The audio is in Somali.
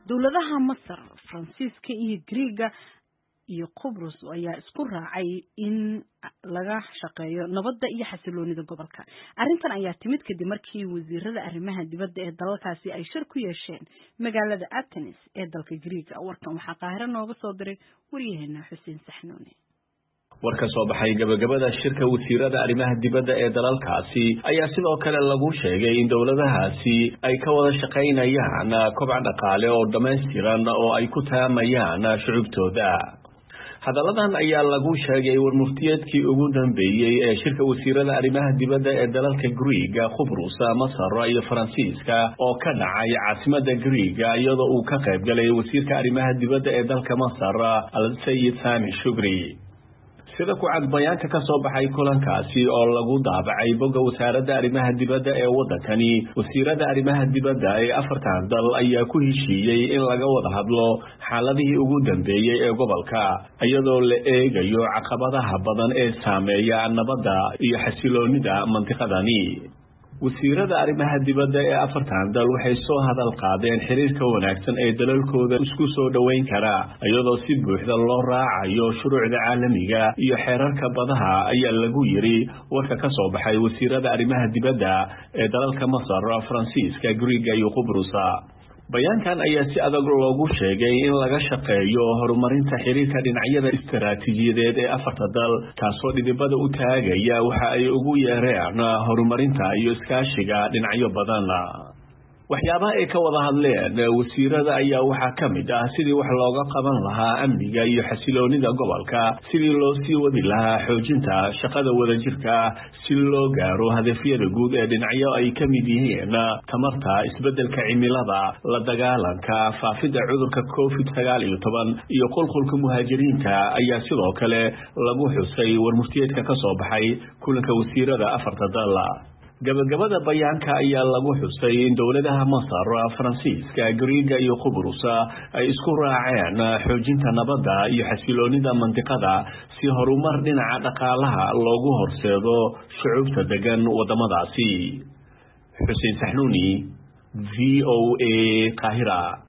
dowladaha Masar, Faransiiska iyo Greega iyo Qobrus ayaa isku raacay in laga shaqeeyo nabadda iyo xasiloonida gobolka. Arrintan ayaa timid kadib markii wasiirada arrimaha dibadda ee dalalkaasi ay shir ku yeesheen magaalada Athens ee dalka Greega. Warkan waxaa Qaahiro nooga soo diray wariyaheena Xuseen Saxnuuni. warka soo baxay gabagabada shirka wasiirada arrimaha dibadda ee dalalkaasi ayaa sidoo kale lagu sheegay in dowladahaasi ay ka wada shaqaynayaan kobac dhaqaale oo dhameystiran oo ay ku taamayaan shucubtooda. hadalladan ayaa lagu sheegay warmuftiyeedkii ugu dambeeyay ee shirka wasiirada arrimaha dibadda ee dalalka Greega, Qobrus, Masar iyo Faransiiska oo ka dhacay caasimadda Greega iyadoo uu ka qayb galay wasiirka arrimaha dibadda ee dalka Masar Al-Sayyid Sami Shukri. sida ku cad bayaanka ka soo baxay kulankaasi oo lagu daabacay bogga wasaaradda arrimaha dibadda ee waddankani, wasiirada arrimaha dibadda ee afartan dal ayaa ku heshiiyey in laga wada hadlo xaaladihii ugu dambeeyay ee gobolka iyadoo la eegayo caqabadaha badan ee saameeya nabadda iyo xasiloonida mantiqadani. wasiirada arrimaha dibadda ee afartan dal waxay soo hadal qaadeen xiriirka wanaagsan ee dalalkooda isku soo dhaweyn kara iyadoo si buuxda loo raacayo shuruucda caalamiga iyo xeerarka badaha ayaa lagu yiri warka ka soo baxay wasiirada arrimaha dibadda ee dalalka Masar, Faransiiska, Greega iyo Qobrus. bayaankan ayaa si adag loogu sheegay in laga shaqeeyo horumarinta xiriirka dhinacyada istiraatiijiyadeed ee afarta dal kaasoo dhidibada u taagaya waxa ay ugu yeereen horumarinta iyo iskaashiga dhinacyo badan. waxyaabaha ay ka wada hadleen wasiirada ayaa waxaa ka mid ah sidii wax looga qaban lahaa amniga iyo xasiloonida gobolka, sidii loo sii wadi lahaa xoojinta shaqada wadajirka si loo gaaro hadafyada guud ee dhinacyo ay ka mid yihiin tamarta, isbeddelka cimilada, la dagaalanka faafidda cudurka COVID-19 iyo qulqulka muhaajiriinta ayaa sidoo kale lagu xusay warmuftiyeedka ka soo baxay kulanka wasiirada afarta dal. gabagabada bayaanka ayaa lagu xusay in dowladaha Masar, Faransiiska, Greega iyo Qobrus ay isku raaceen xoojinta nabadda iyo xasiloonida mantiqada si horumar dhinaca dhaqaalaha loogu horseedo shucubta degan wadamadaasi. Xuseen Saxnuuni, VOA, Qaahira.